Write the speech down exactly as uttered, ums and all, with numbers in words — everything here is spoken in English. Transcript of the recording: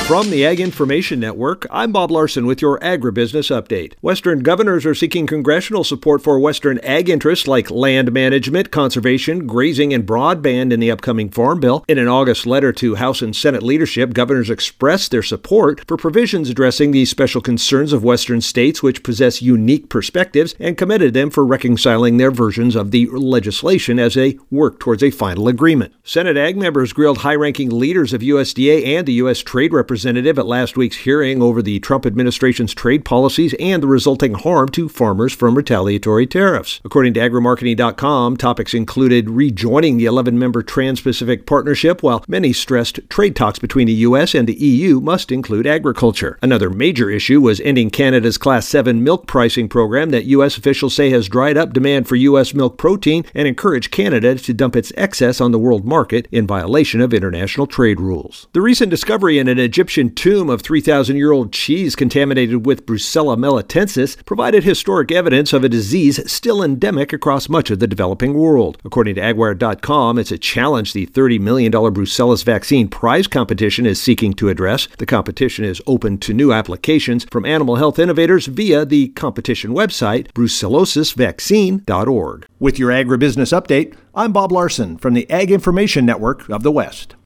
From the Ag Information Network, I'm Bob Larson with your agribusiness update. Western governors are seeking congressional support for Western ag interests like land management, conservation, grazing, and broadband in the upcoming Farm Bill. In an August letter to House and Senate leadership, governors expressed their support for provisions addressing the special concerns of Western states which possess unique perspectives and commended them for reconciling their versions of the legislation as they work towards a final agreement. Senate Ag members grilled high-ranking leaders of U S D A and the U S Trade Representative at last week's hearing over the Trump administration's trade policies and the resulting harm to farmers from retaliatory tariffs. According to agri marketing dot com, topics included rejoining the eleven-member Trans-Pacific Partnership, while many stressed trade talks between the U S and the E U must include agriculture. Another major issue was ending Canada's Class seven milk pricing program that U S officials say has dried up demand for U S milk protein and encouraged Canada to dump its excess on the world market in violation of international trade rules. The recent discovery in an Egyptian tomb of three thousand year old cheese contaminated with Brucella melitensis provided historic evidence of a disease still endemic across much of the developing world. According to agwire dot com, it's a challenge the thirty million dollars Brucellosis vaccine prize competition is seeking to address. The competition is open to new applications from animal health innovators via the competition website, brucellosis vaccine dot org. With your agribusiness update, I'm Bob Larson from the Ag Information Network of the West.